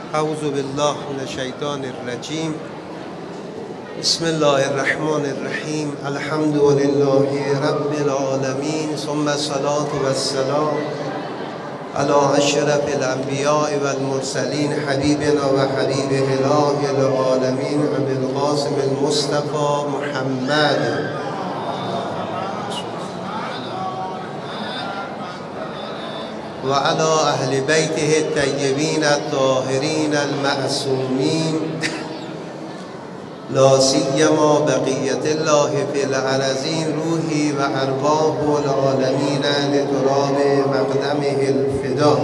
اعوذ بالله من الشیطان الرجیم. بسم الله الرحمن الرحیم. الحمد لله رب العالمین، ثم الصلاة والسلام علی اشرف الانبیاء والمرسلین، حبیبنا و حبیب اله العالمین ابی القاسم المصطفى محمد و علی اهل بیته الطیبین الطاهرین المعصومین، لا سیما بقیت الله فی الارضین، روحی و ارواح العالمین لتراب مقدمه الفدا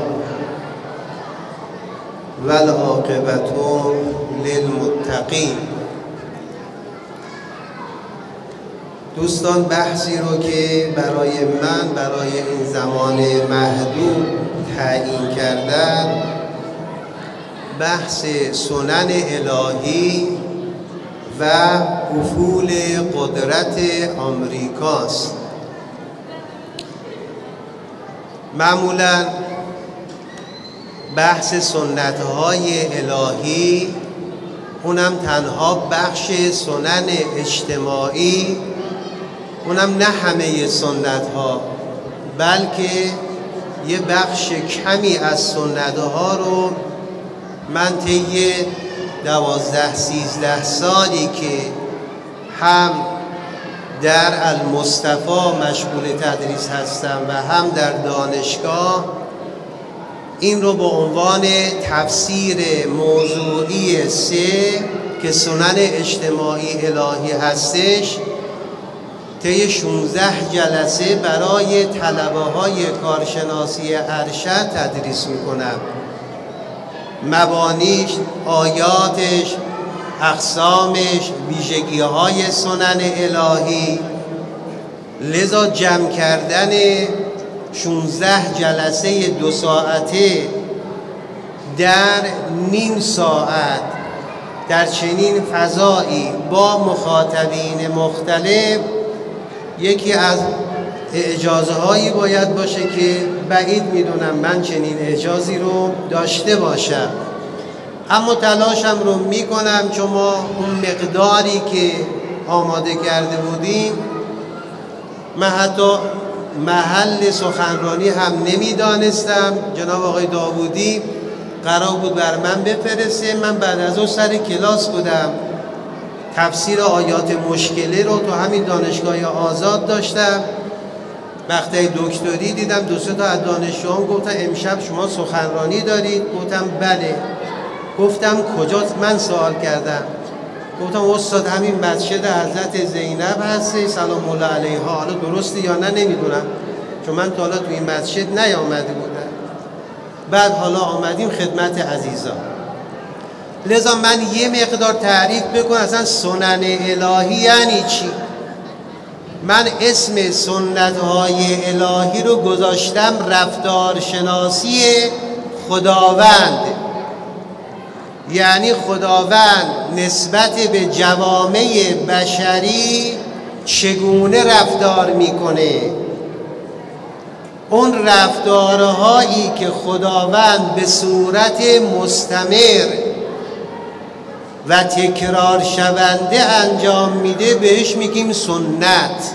و العاقبة للمتقین. دوستان، بحثی رو که برای این زمان محدود تعیین کردن، بحث سنن الهی و افول قدرت آمریکاست. معمولاً بحث سنت‌های الهی، اونم تنها بخش سنن اجتماعی، اونم نه همه سنت‌ها، بلکه یه بخش کمی از سنت‌ها رو من طی 12-13 سالی که هم در المصطفی مشغول تدریس هستم و هم در دانشگاه، این رو به عنوان تفسیر موضوعی 3 که سنن اجتماعی الهی هستش طی 16 جلسه برای طلبه‌های کارشناسی ارشد تدریس میکنم. مبانیش، آیاتش، اقسامش، ویژگی‌های سنن الهی. لذا جمع کردن 16 جلسه 2 ساعته در نیم ساعت در چنین فضایی با مخاطبین مختلف یکی از اعجازه هایی باید باشه که بعید میدونم من چنین اعجازی رو داشته باشم، اما تلاشم رو میکنم، چون ما اون مقداری که آماده کرده بودیم، من حتی محل سخنرانی هم نمیدانستم. جناب آقای داوودی قرار بود بر من بفرسته، من بعد از اون سر کلاس بودم، تفسیر آیات مشکله رو تو همین دانشگاه آزاد داشتم. وقتی دکتری دیدم 2-3 تا از دانشجویان گفتن امشب شما سخنرانی دارید؟ گفتم بله. گفتم کجاست؟ من سوال کردم، گفتم استاد همین مسجد حضرت زینب هستی سلام الله علیها. حالا درسته یا نه نمیدونم، چون من تا حالا تو این مسجد نیامده بودم. بعد حالا آمدیم خدمت عزیزان. لذا من یه مقدار تعریف بکنم اصلا سنن الهی یعنی چی. من اسم سنت‌های الهی رو گذاشتم رفتارشناسی خداوند، یعنی خداوند نسبت به جوامع بشری چگونه رفتار میکنه. اون رفتارهایی که خداوند به صورت مستمر و تکرار شونده انجام میده بهش میگیم سنت.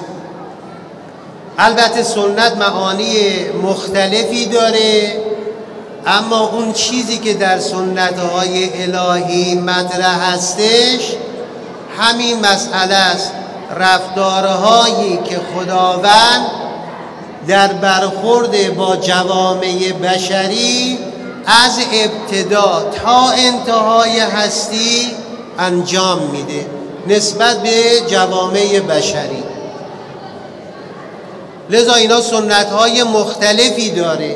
البته سنت معانی مختلفی داره، اما اون چیزی که در سنت‌های الهی مطرح هستش همین مسئله است، رفتارهایی که خداوند در برخورد با جوامع بشری از ابتدا تا انتهای هستی انجام میده نسبت به جوامع بشری. لذا اینا سنت‌های مختلفی داره.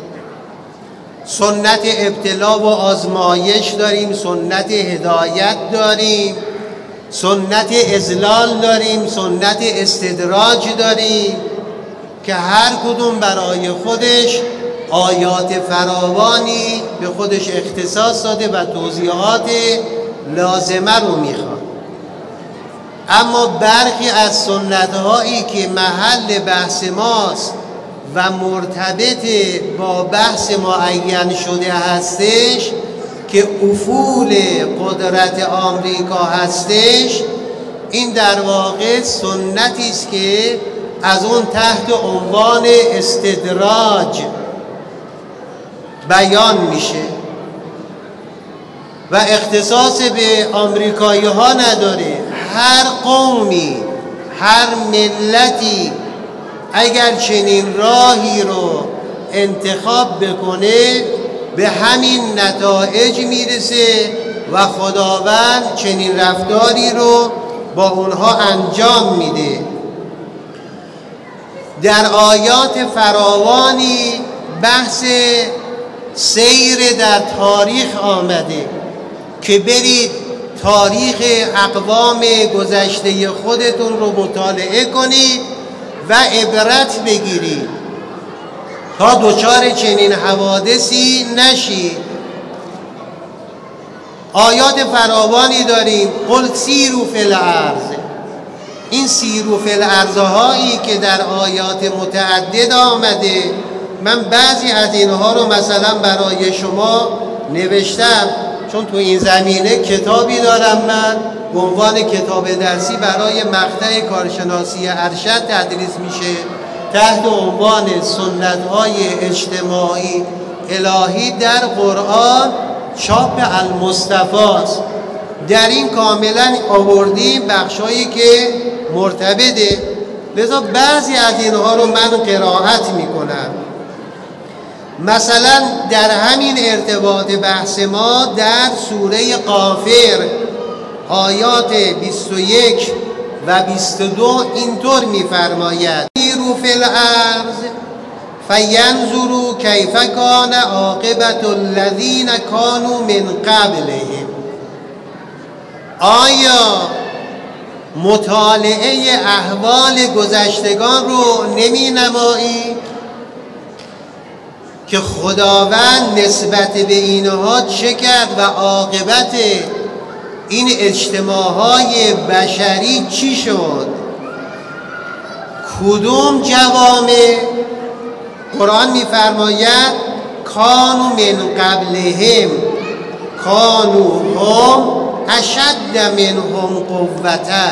سنت ابتلا و آزمایش داریم، سنت هدایت داریم، سنت اذلال داریم، سنت استدراج داریم که هر کدوم برای خودش آیات فراوانی به خودش اختصاص داده و توضیحات لازمه رو میخواد. اما برخی از سنت‌هایی که محل بحث ماست و مرتبط با بحث معین شده هستش که افول قدرت آمریکا هستش، این در واقع سنتی است که از اون تحت عنوان استدراج بیان میشه و اختصاص به آمریکایی ها نداره. هر قومی، هر ملتی اگر چنین راهی رو انتخاب بکنه به همین نتایج میرسه و خداوند چنین رفتاری رو با اونها انجام میده. در آیات فراوانی بحث سیر در تاریخ آمده که برید تاریخ اقوام گذشته خودتون رو مطالعه کنید و عبرت بگیرید تا دچار چنین حوادثی نشید. آیات فراوانی داریم. قل سیروا فی الارض. این سیروا فی الارض هایی که در آیات متعدد آمده، من بعضی از اینها رو مثلا برای شما نوشتم، چون تو این زمینه کتابی دارم من به عنوان کتاب درسی برای مقطع کارشناسی ارشد تدریس میشه تحت عنوان سنت‌های اجتماعی الهی در قرآن، چاپ المصطفی است. در این کاملا آوردیم بخشایی که مرتبطه، لذا بعضی از اینها رو من قرائت میکنم. مثلا در همین ارتباط بحث ما در سوره غافر آیات 21 و 22 اینطور میفرماید: سیروا فی الارض فینظروا کیف کان عاقبة الذین کانوا من قبلهم. آیا مطالعه احوال گذشتگان رو نمی نمایی که خداوند نسبت به اینها چه کرد و عاقبت این اجتماعهای بشری چی شد؟ کدوم جوامع؟ قرآن می‌فرماید کانوا من قبلهم کانوا هم اشد منهم قوة.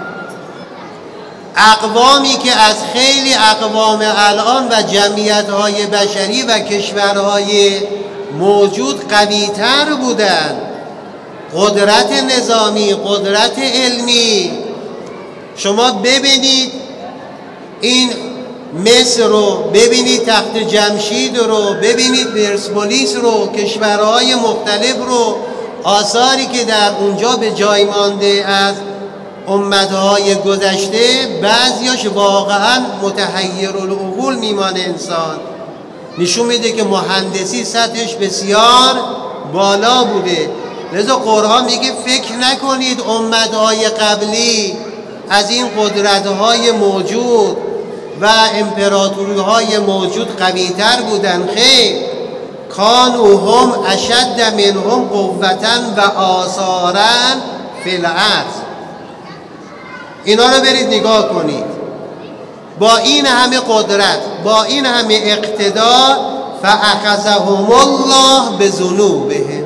اقوامی که از خیلی اقوام الان و جمعیت‌های بشری و کشورهای موجود قوی‌تر بودند، قدرت نظامی، قدرت علمی. شما ببینید این مصر رو، ببینید تخت جمشید رو، ببینید پرسپولیس رو، کشورهای مختلف رو، آثاری که در اونجا به جای مانده از امتهای گذشته، بعضیاش واقعا متحیرالعقول میمانه. انسان نشون میده که مهندسی سطحش بسیار بالا بوده. لذا قرآن میگه فکر نکنید امتهای قبلی از این قدرتهای موجود و امپراتوری‌های موجود قوی‌تر بودن. خیر، کانوا هم اشد منهم قوة و آثارا فی الارض. اینا رو برید نگاه کنید. با این همه قدرت، با این همه اقتدار، فاخذهم الله بذنوبهم.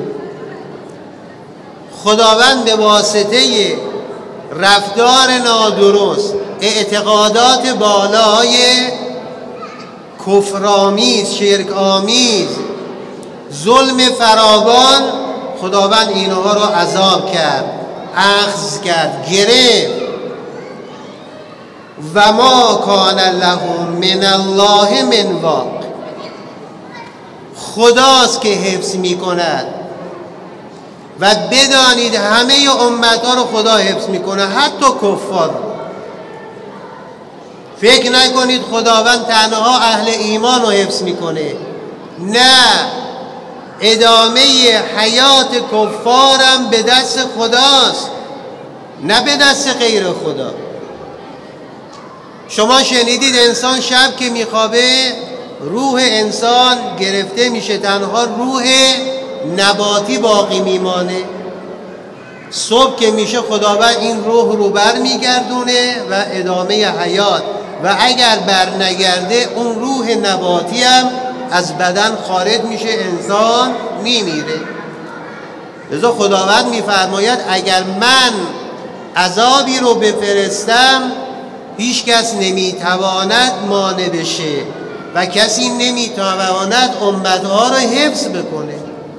خداوند به واسطه رفتار نادرست، اعتقادات بالای کفرآمیز، شرک آمیز، ظلم فراوان، خداوند اینها رو عذاب کرد، اخذ کرد، گرفت. و ما کان لهم من الله من واق. خداست که حفظ می کند و بدانید همه امتها رو خدا حفظ می کنه، حتی کفار. فکر نکنید خداوند تنها اهل ایمان رو حفظ میکنه. نه، ادامه حیات کفارم به دست خداست، نه به دست غیر خدا. شما شنیدید انسان شب که میخوابه روح انسان گرفته میشه، تنها روح نباتی باقی میمانه. صبح که میشه خداوند این روح رو بر میگردونه و ادامه حیات، و اگر بر نگرده اون روح نباتی هم از بدن خارج میشه، انسان میمیره. لذا خداوند میفرماید اگر من عذابی رو بفرستم هیچ کس نمیتواند مانع بشه و کسی نمیتواند امتها رو حفظ بکنه.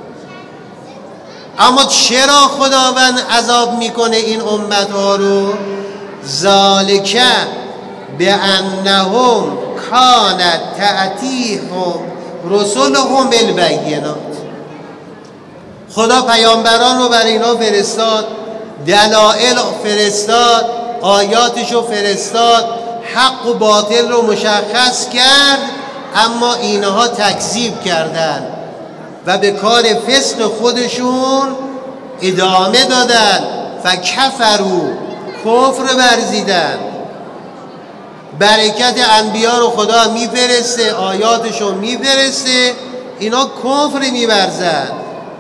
اما چرا خداوند عذاب میکنه این امتها رو؟ ذالک بانهم کانت تأتیهم رسلهم بالبینات. خدا پیامبران رو برای اینا فرستاد، دلائل فرستاد، آیاتش رو فرستاد، حق و باطل رو مشخص کرد، اما اینها تکذیب کردند و به کار فسق خودشون ادامه دادن. فکفروا، کفر ورزیدن. برکت انبیا رو خدا میفرسته، آیاتش رو میفرسته، اینا کفر میورزن.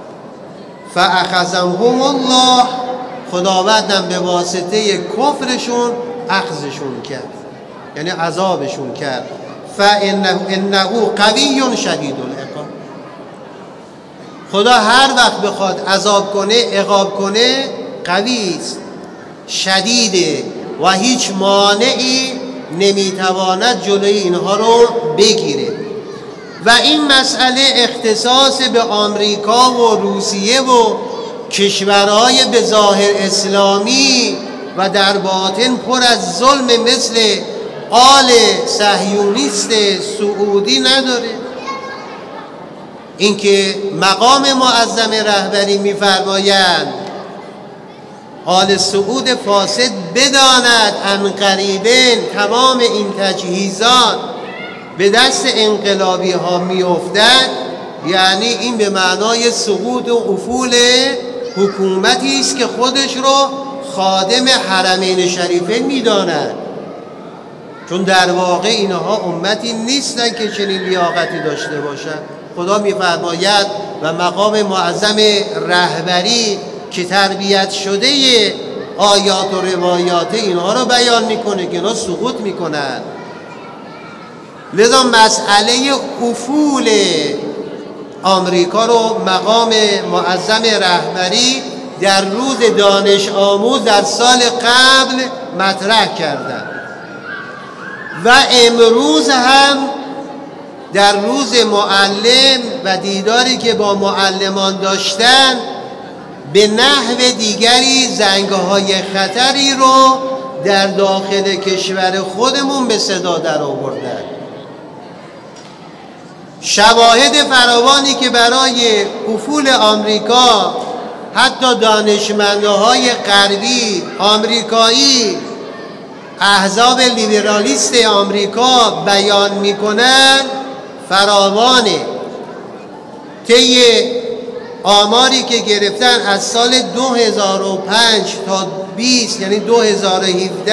فاخذهم الله، خداوندم به واسطه کفرشون اخذشون کرد، یعنی عذابشون کرد. فانه قوی شدید العقاب. خدا هر وقت بخواد عذاب کنه، عقاب کنه، قوی است، شدیده و هیچ مانعی نمیتواند جلوی اینها رو بگیره. و این مسئله اختصاص به آمریکا و روسیه و کشورهای به ظاهر اسلامی و در باطن پر از ظلم مثل آل صهیونیست سعودی نداره. اینکه مقام معظم رهبری میفرمایند آل سعود فاسد بداند ان قریباً تمام این تجهیزات به دست انقلابی ها میافتد، یعنی این به معنای سقوط و افول حکومتی است که خودش رو خادم حرمین شریفین میداند، چون در واقع اینها امتی نیستن که چنین لیاقتی داشته باشند. خدا میفرماید و مقام معظم رهبری که تربیت شده آیات و روایات اینها رو بیان میکنه که اینا سقوط میکنن. لذا مسئله افول آمریکا رو مقام معظم رهبری در روز دانش آموز در سال قبل مطرح کردن و امروز هم در روز معلم و دیداری که با معلمان داشتن به نحو دیگری زنگ‌های خطری رو در داخل کشور خودمون به صدا در آوردن. شواهد فراوانی که برای افول آمریکا حتی دانشمندهای غربی آمریکایی احزاب لیبرالیست آمریکا بیان میکنن فراوانه. طی آماری که گرفتن از سال 2005 تا 20 یعنی 2017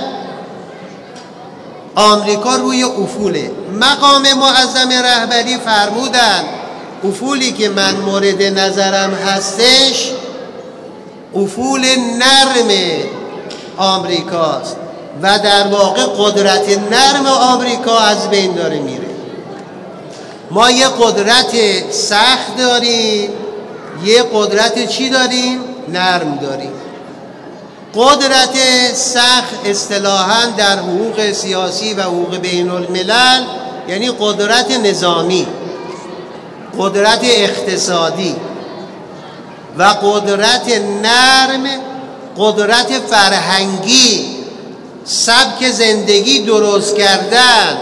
آمریکا روی افوله. مقام معظم رهبری فرمودن افولی که من مورد نظرم هستش افول نرم آمریکاست و در واقع قدرت نرم آمریکا از بین داره میره. ما یه قدرت سخت داریم، یه قدرت چی داریم؟ نرم داریم. قدرت سخت اصطلاحاً در حقوق سیاسی و حقوق بین الملل یعنی قدرت نظامی، قدرت اقتصادی، و قدرت نرم قدرت فرهنگی، سبک زندگی درست کردن.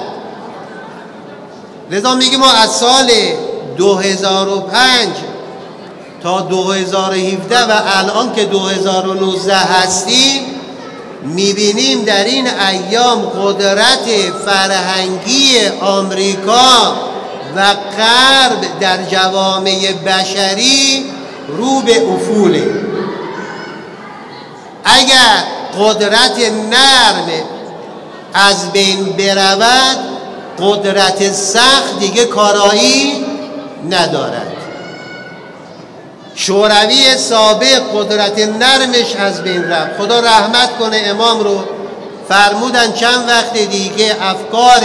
لذا میگیم ما از سال 2005 تا 2017 و الان که 2019 هستیم میبینیم در این ایام قدرت فرهنگی آمریکا و غرب در جوامع بشری رو به افوله. اگر قدرت نرم از بین برود قدرت سخت دیگه کارایی ندارد. شوروی سابق قدرت نرمش از بین رفت. خدا رحمت کنه امام رو، فرمودن چند وقت دیگه افکار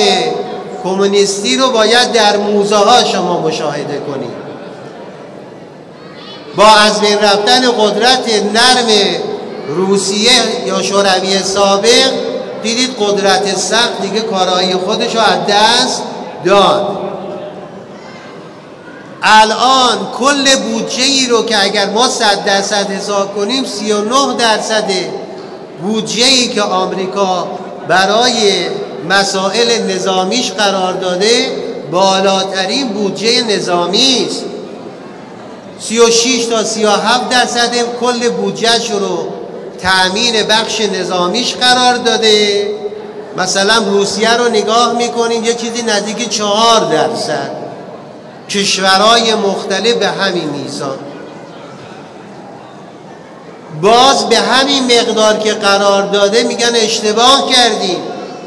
کمونیستی رو باید در موزه ها شما مشاهده کنید. با از بین رفتن قدرت نرم روسیه یا شوروی سابق دیدید قدرت سخت دیگه کارایی خودش رو از دست داد. الان کل بودجه ای رو که اگر ما 100% حساب کنیم 39% بودجه ای که آمریکا برای مسائل نظامیش قرار داده بالاترین بودجه نظامی است. 36 تا 37% کل بودجهش رو تأمین بخش نظامیش قرار داده. مثلا روسیه رو نگاه میکنیم یه چیزی نزدیک 4%. کشورهای مختلف به همین میزان. باز به همین مقدار که قرار داده میگن اشتباه کردیم.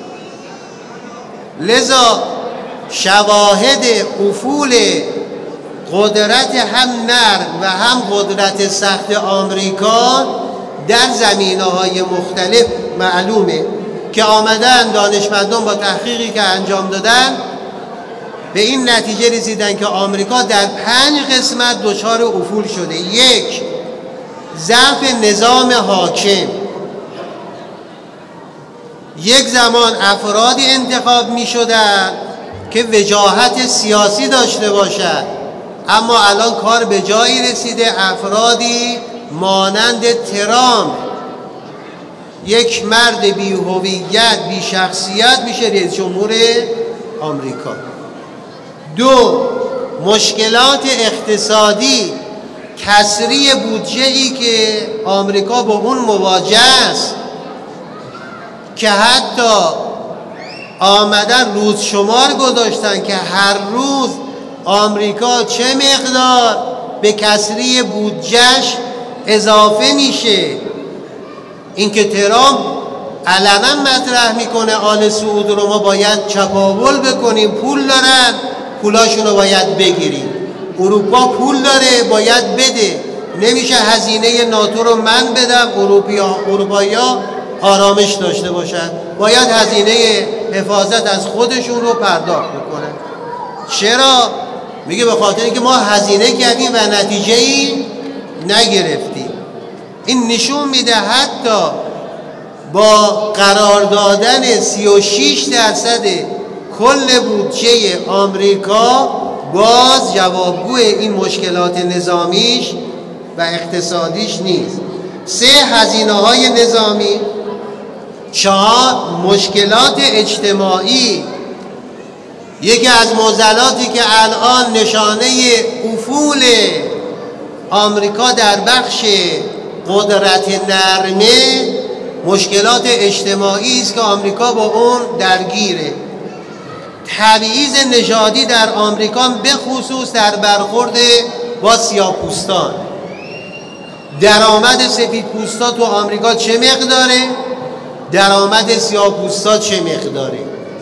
لذا شواهد افول قدرت هم نرم و هم قدرت سخت آمریکا در زمینه‌های مختلف معلومه که آمدن دانشمندان با تحقیقی که انجام دادن به این نتیجه رسیدن که آمریکا در 5 قسمت دچار افول شده. 1. ضعف نظام حاکم. یک زمان افرادی انتخاب می شدن که وجاهت سیاسی داشته باشد، اما الان کار به جایی رسیده افرادی مانند ترامپ، یک مرد بی هویت بی شخصیت میشه رئیس جمهور آمریکا. 2. مشکلات اقتصادی، کسری بودجه‌ای که آمریکا با اون مواجه است که حتی آمدن روز شمار گذاشتن که هر روز آمریکا چه مقدار به کسری بودجهش اضافه میشه. اینکه ترامپ علنا مطرح میکنه آل سعود رو ما باید چپاول بکنیم، پول دارن پولاشون رو باید بگیریم، اروپا پول داره باید بده، نمیشه هزینه ناتو رو من بدم اروپایی‌ها آرامش داشته باشن، باید هزینه حفاظت از خودشون رو پرداخت بکنن. چرا؟ میگه به خاطر اینکه ما هزینه کردیم و نتیجه‌ای نگرفتیم. این نشون میده حتی با قرار دادن 36% کل بودجه آمریکا باز جوابگوی این مشکلات نظامیش و اقتصادیش نیست. 3. هزینه‌های نظامی. 4. مشکلات اجتماعی. یکی از معضلاتی که الان نشانه افول آمریکا در بخش قدرت نرمه مشکلات اجتماعی است که آمریکا با اون درگیره. تبعیض نژادی در آمریکا به خصوص در برخورد با سیاه‌پوستان. درآمد سفیدپوستا تو آمریکا چه مقداره؟ درآمد سیاه‌پوستا چه مقداره؟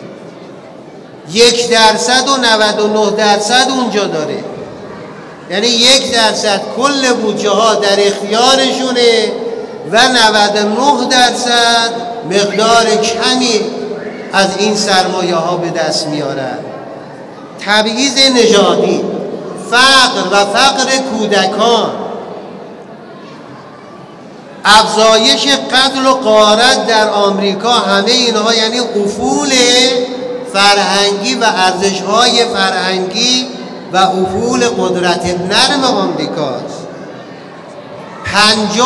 1% و 99% اونجا داره. یعنی 1% کل بودجه ها در اختیارشونه و 99% مقدار کمی از این سرمایه ها به دست میارن. تبعیض نژادی، فقر و فقر کودکان، افزایش قتل و غارت در آمریکا، همه اینها یعنی افول فرهنگی و ارزش‌های فرهنگی و افول قدرت نرم آمریکاست. 5.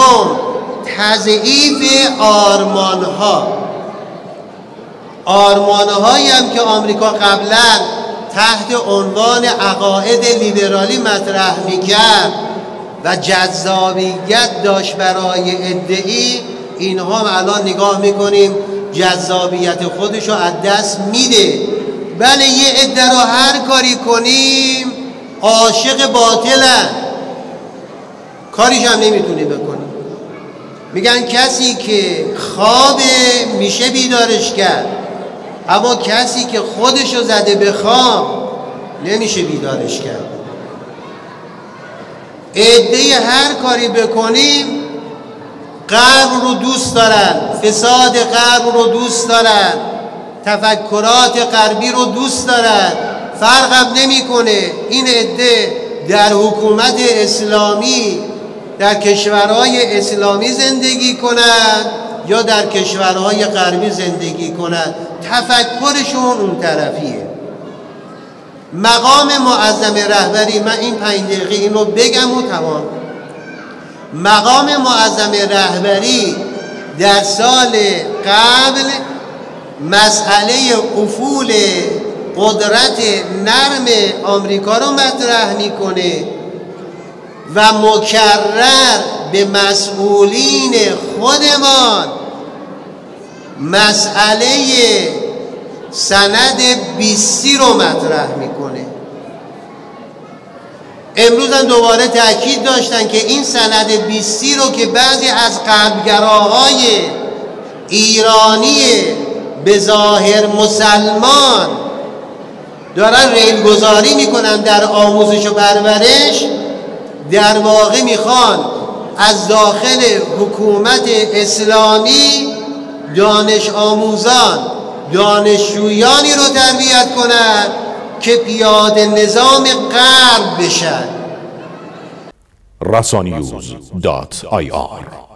تضعیف آرمان‌هایی هم که آمریکا قبلا تحت عنوان عقاید لیبرالی مطرح می‌کرد و جذابیت داشت برای عده‌ای، اینها هم الان نگاه می‌کنیم جذابیت خودش رو از دست میده. بله یه عده رو هر کاری کنیم عاشق باطلن، کاریش هم نمیتونی بکنی. میگن کسی که خوابه میشه بیدارش کرد، اما کسی که خودشو زده به خواب نمیشه بیدارش کرد. عده هر کاری بکنیم غرب رو دوست دارن، فساد غرب رو دوست دارن، تفکرات غربی رو دوست دارن، فرقم نمیکنه این عده در حکومت اسلامی در کشورهای اسلامی زندگی کنند یا در کشورهای غربی زندگی کنند، تفکرشون اون طرفیه. مقام معظم رهبری، من این 5 دقیقه این رو بگم و تمام. مقام معظم رهبری در سال قبل مسئله افول قدرت نرم آمریکا رو مطرح میکنه و مکرر به مسئولین خودمان مسئله سند 20 رو مطرح میکنه. امروز هم دوباره تأکید داشتن که این سند 20 رو که بعضی از غربگراهای ایرانی به ظاهر مسلمان دارن ریلگذاری میکنن در آموزش و پرورش، در واقع میخوان از داخل حکومت اسلامی دانش آموزان، دانشجویانی رو تربیت کنند که پیاده نظام غرب بشن. rasaninews.ir